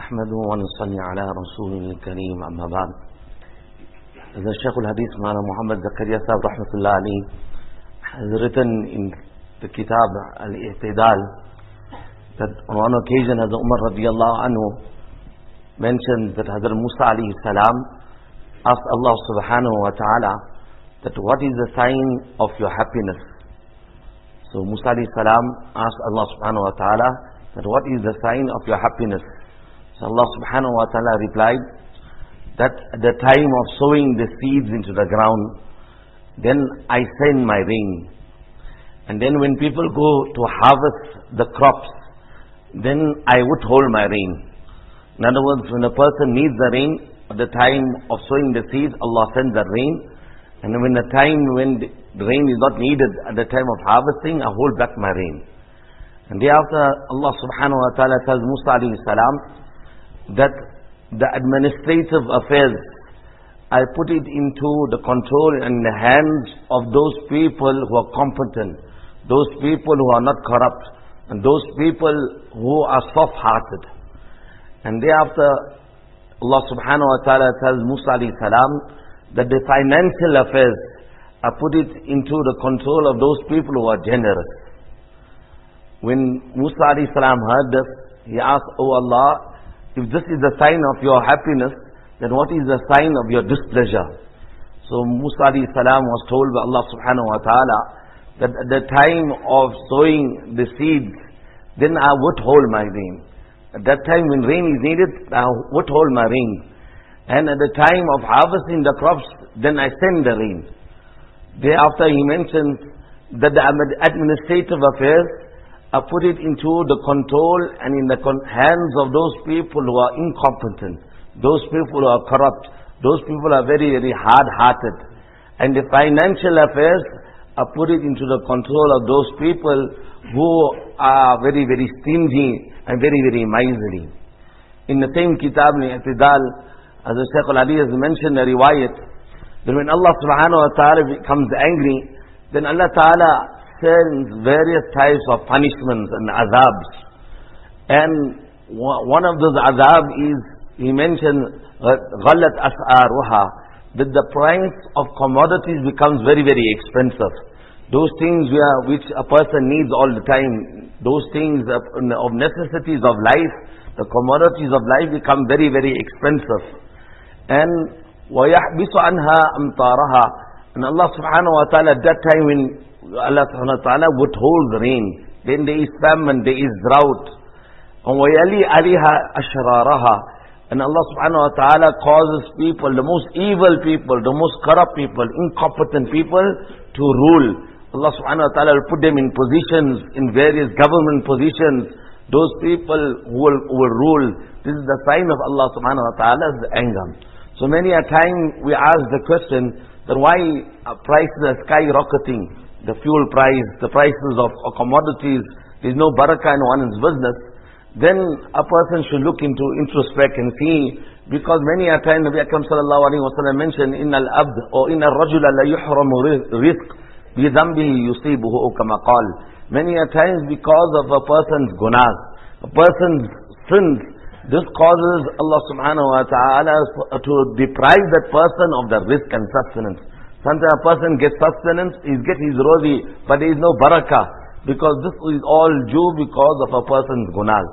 أحمده ونصلي على رسوله الكريم أما بعد. The Shaykh al-Hadith Maulana Muhammad Zakaria Sahib Rahmatullah Ali has written in the Kitab Al-I'tidal that on one occasion Hazrat Umar radiallahu anhu mentioned that Hazrat Musa alayhi salam asked Allah subhanahu wa ta'ala that what is the sign of your happiness? So Musa alayhi salam asked Allah subhanahu wa ta'ala that what is the sign of your happiness? So Allah subhanahu wa ta'ala replied that at the time of sowing the seeds into the ground, then I send my rain. And then when people go to harvest the crops, then I withhold my rain. In other words, when a person needs the rain, at the time of sowing the seeds, Allah sends the rain. And when the time when the rain is not needed, at the time of harvesting, I hold back my rain. And thereafter, Allah subhanahu wa ta'ala tells Musa alayhi salam that the administrative affairs, I put it into the control and the hands of those people who are competent, those people who are not corrupt, and those people who are soft-hearted. And thereafter, Allah subhanahu wa ta'ala tells Musa alayhi salam that the financial affairs, I put it into the control of those people who are generous. When Musa alayhi salam heard this, he asked, "Oh Allah, if this is the sign of your happiness, then what is the sign of your displeasure?" So Musa alayhi salam was told by Allah subhanahu wa ta'ala that at the time of sowing the seeds, then I withhold my rain. At that time when rain is needed, I withhold my rain. And at the time of harvesting the crops, then I send the rain. Thereafter he mentions that the administrative affairs, I put it into the control and in the hands of those people who are incompetent, those people who are corrupt, those people are very, very hard-hearted. And the financial affairs, I put it into the control of those people who are very, very stingy and very, very miserly. In the same Kitab Al-I'tidal, as the Shaykh al-Ali has mentioned a riwayat, that when Allah subhanahu wa ta'ala becomes angry, then Allah ta'ala sends various types of punishments and azabs. And one of those azab is, he mentioned, غَلَّتْ أَسْعَارُهَا, that the price of commodities becomes very, very expensive. Those things which a person needs all the time, those things of necessities of life, the commodities of life become very, very expensive. And وَيَحْبِسُ عَنْهَا أَمْطَارَهَا, and Allah subhanahu wa ta'ala at that time when Allah subhanahu wa ta'ala withholds rain, then there is famine, there is drought. And وَيَلِي عَلِيهَا أَشْرَارَهَا, and Allah subhanahu wa ta'ala causes people, the most evil people, the most corrupt people, incompetent people to rule. Allah subhanahu wa ta'ala will put them in positions, in various government positions. Those people who will rule. This is the sign of Allah subhanahu wa ta'ala's anger. So many a time we ask the question that why prices are skyrocketing, the fuel price, the prices of commodities, there is no barakah in one's business. Then a person should look into introspect and see, because many a time Nabi Akram sallallahu alayhi wa sallam mentioned, إِنَّ الْأَبْدِ or إِنَّ الرَّجُلَ لَيُحْرَمُ رِزْقٍ بِذَنْبِهِ يُصِيبُهُ كَمَا قَالَ. Many a times because of a person's gunas, a person's sins, this causes Allah subhanahu wa ta'ala to deprive that person of the rizq and sustenance. Sometimes a person gets sustenance, he gets his roti, but there is no barakah, because this is all due because of a person's gunas.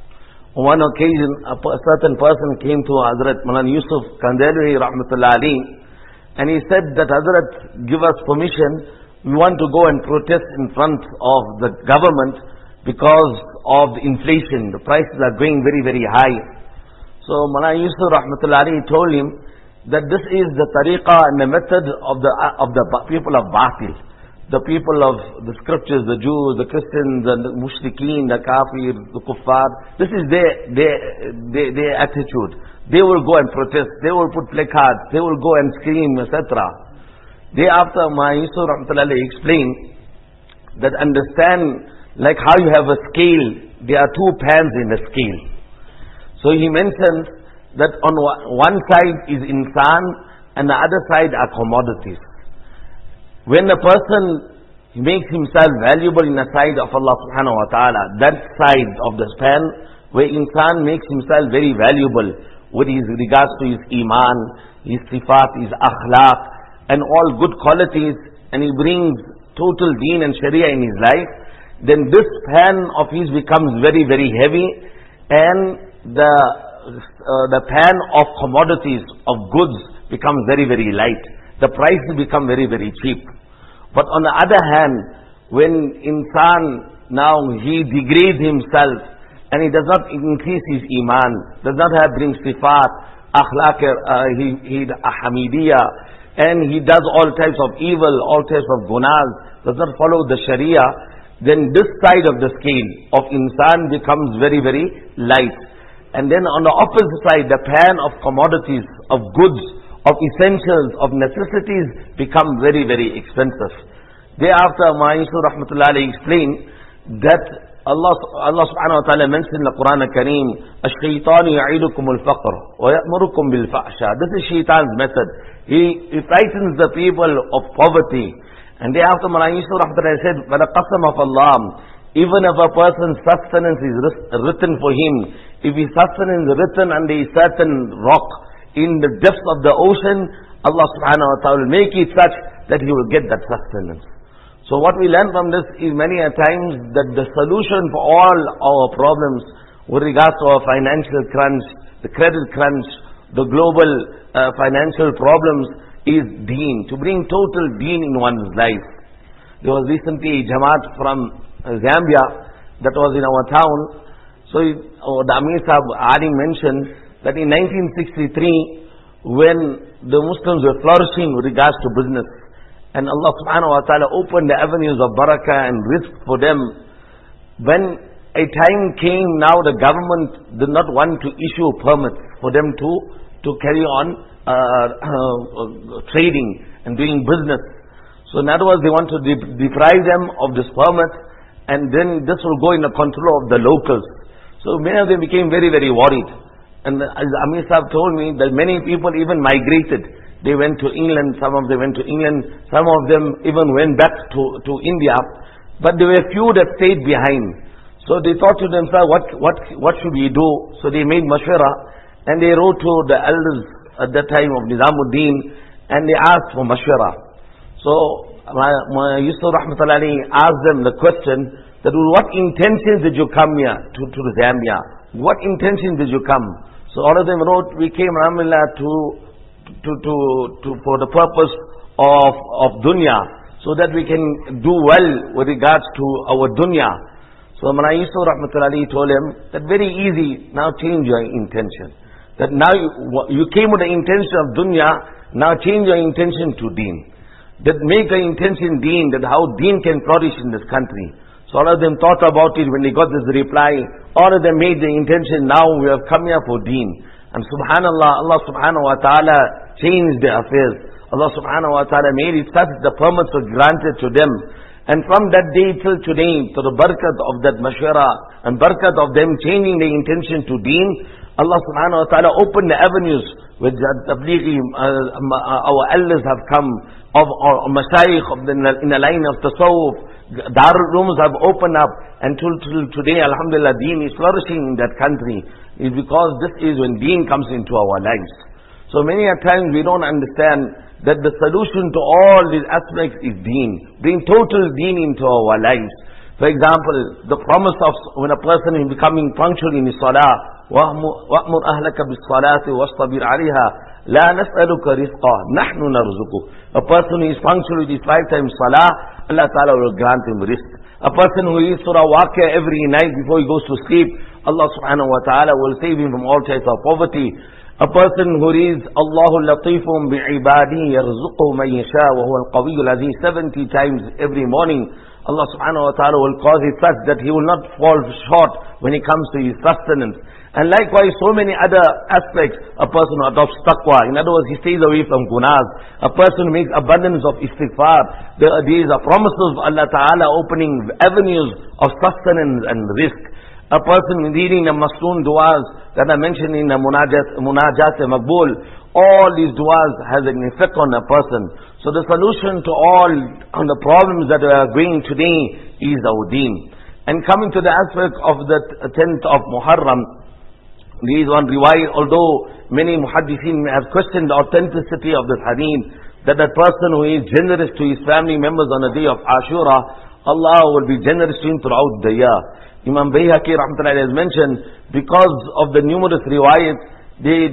On one occasion, a certain person came to Hazrat Maulana Yusuf Kandhelwi Rahmatullah Ali, and he said that, "Hazrat, give us permission, we want to go and protest in front of the government because of the inflation, the prices are going very, very high." So Maulana Yusuf Rahmatullah Ali told him that this is the tariqah and the method of the people of Batil, the people of the scriptures, the Jews, the Christians, the mushrikeen, the kafir, the kuffar. This is their attitude. They will go and protest, they will put placards, they will go and scream, etc. Thereafter, Maulana Yusuf Rahmatullah Ali explained that understand, like how you have a scale, there are two pans in the scale. So he mentioned that on one side is insan and the other side are commodities. When a person makes himself valuable in the sight of Allah subhanahu wa ta'ala, that side of the span where insan makes himself very valuable with his regards to his iman, his sifat, his akhlaq, and all good qualities, and he brings total deen and sharia in his life, then this pan of his becomes very, very heavy, and the pan of commodities, of goods, becomes very, very light. The prices become very, very cheap. But on the other hand, when insan now he degrades himself and he does not increase his iman, does not bring sifat, akhlaq, hamidiyah, and he does all types of evil, all types of gunas, does not follow the sharia, then this side of the scale of insan becomes very, very light. And then on the opposite side, the pan of commodities, of goods, of essentials, of necessities become very, very expensive. Thereafter, Ma'isur Rahmatullah explained that Allah subhanahu wa ta'ala mentioned in the Quran al-Kareem, "Ash-shaytanu ya'idukum al-faqr wa ya'murukum bil-fahsha." This is shaitan's method. He frightens the people of poverty. And thereafter, Ma'isur Rahmatullah said, "By the qasam of Allah, even if a person's sustenance is written for him, if his sustenance is written under a certain rock in the depths of the ocean, Allah subhanahu wa ta'ala will make it such that he will get that sustenance." So what we learn from this is many a times that the solution for all our problems with regards to our financial crunch, the credit crunch, the global financial problems is deen, to bring total deen in one's life. There was recently a Jamaat from Zambia that was in our town. So the Amir Sahib Adi mentioned that in 1963, when the Muslims were flourishing with regards to business, and Allah subhanahu wa ta'ala opened the avenues of barakah and risk for them, when a time came now the government did not want to issue permits for them to carry on trading and doing business. So in other words, they want to deprive them of this permit, and then this will go in the control of the locals. So many of them became very, very worried. And as Amir Sahib told me that many people even migrated. They went to England, some of them went to England, some of them even went back to India. But there were few that stayed behind. So they thought to themselves, what should we do? So they made mashwara, and they wrote to the elders at that time of Nizamuddin, and they asked for mashwara. So Yusuf Rahmatullah asked them the question, that with what intention did you come here to Zambia? What intention did you come? So all of them wrote, we came, alhamdulillah, for the purpose of dunya, so that we can do well with regards to our dunya. So Mullah Yusuf Rahmatullah told him that very easy, now change your intention. That now you came with the intention of dunya, now change your intention to deen. That make the intention deen, that how deen can flourish in this country. So all of them thought about it when they got this reply. All of them made the intention, now we have come here for deen. And subhanallah, Allah subhanahu wa ta'ala changed their affairs. Allah subhanahu wa ta'ala made it such the permits were granted to them. And from that day till today, to the barakat of that mashwara, and barakat of them changing their intention to deen, Allah subhanahu wa ta'ala opened the avenues which tablighi, our elders have come, of our mashayikh in the line of tasawwuf, darul rooms have opened up, and till today, alhamdulillah, deen is flourishing in that country. Is because this is when deen comes into our lives. So many a times we don't understand that the solution to all these aspects is deen. Bring total deen into our lives. For example, the promise of when a person is becoming punctual in his salah, وَأْمُرْ أَهْلَكَ بِالصَّلَاةِ وَاصْطَبِرْ عَلَيْهَا لَا نَسْأَلُكَ رِزْقًا نَحْنُ نَرْزُقُكَ. A person who is punctual with his 5 times salah, Allah Ta'ala will grant him rizq. A person who reads Surah Waqia every night before he goes to sleep, Allah subhanahu wa ta'ala will save him from all types of poverty. A person who reads Allahu latifum bi'ibadi yarzuqhu man yasha wa huwa al-qawiyyu al-aziz 70 times every morning, Allah subhanahu wa ta'ala will cause it such that he will not fall short when it comes to his sustenance. And likewise, so many other aspects. A person who adopts taqwa, in other words, he stays away from gunas. A person who makes abundance of istighfar. These are promises of Allah Ta'ala opening avenues of sustenance and risk. A person reading the Masnoon du'as that I mentioned in the Munajat Maqbool, all these du'as has an effect on a person. So the solution to all on the problems that we are going today is our deen. And coming to the aspect of the 10th of Muharram, there is one riwayat, although many muhaddithin have questioned the authenticity of this hadith, that a person who is generous to his family members on the day of Ashura, Allah will be generous to him throughout the year. Imam Bayhaqi rahmatullahi has mentioned, because of the numerous riwayats, they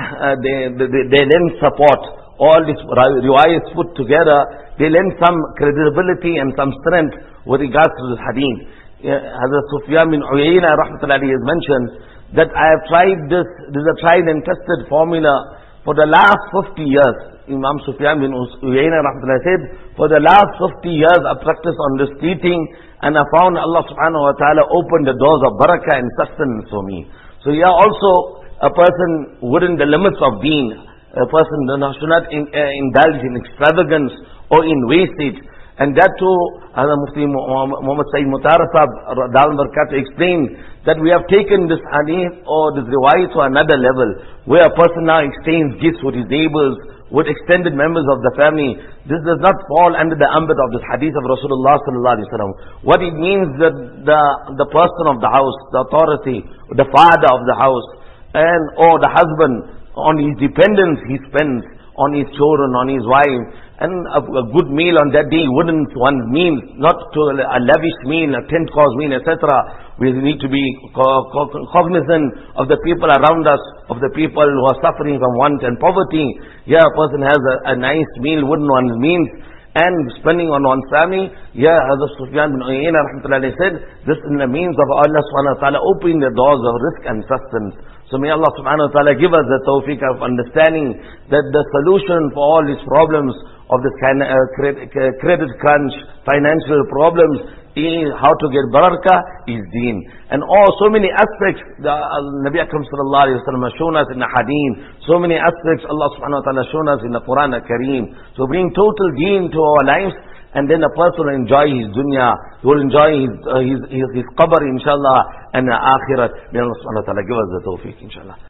lend support. All these riwayats put together, they lend some credibility and some strength with regards to this hadith. Hazrat Sufyan bin Uyayna rahmatullahi has mentioned that I have tried this is a tried and tested formula for the last 50 years. Imam Sufyan bin Uyayna rahmatullahi said, for the last 50 years I practiced on this teaching, and I found Allah subhanahu wa ta'ala opened the doors of barakah and sustenance for me. So here also a person within the limits of deen, a person should not indulge in extravagance or in wastage. And that too, as Mufti Muhammad Sayyid Mutar Sahib Dal Barkat explained, that we have taken this hadith or this riwayat to another level, where a person now exchanges gifts with his neighbors, with extended members of the family. This does not fall under the ambit of this hadith of Rasulullah sallallahu alaihi wasallam. What it means that the person of the house, the authority, the father of the house, and or the husband, on his dependents he spends, on his children, on his wife, and a good meal on that day wouldn't one meal, not to a lavish meal, a 10-course meal, etc. We need to be cognizant of the people around us, of the people who are suffering from want and poverty. Here a person has a nice meal within one's means, and spending on one's family. Here Hazrat Sufyan bin Uyayna rahmatullahi said, this is the means of Allah subhanahu wa ta'ala opening the doors of rizq and sustenance. So may Allah subhanahu wa ta'ala give us the tawfiq of understanding that the solution for all these problems of this credit crunch, financial problems, is how to get barakah, is deen. And so many aspects, the Nabi Akram sallallahu alayhi wa sallam has shown us in the hadith, so many aspects Allah subhanahu wa ta'ala has shown us in the Quran al-Kareem. So bring total deen to our lives, and then a person will enjoy his dunya, he will enjoy his qabr inshallah, and the akhirat. May Allah subhanahu wa ta'ala give us the tawfiq inshallah.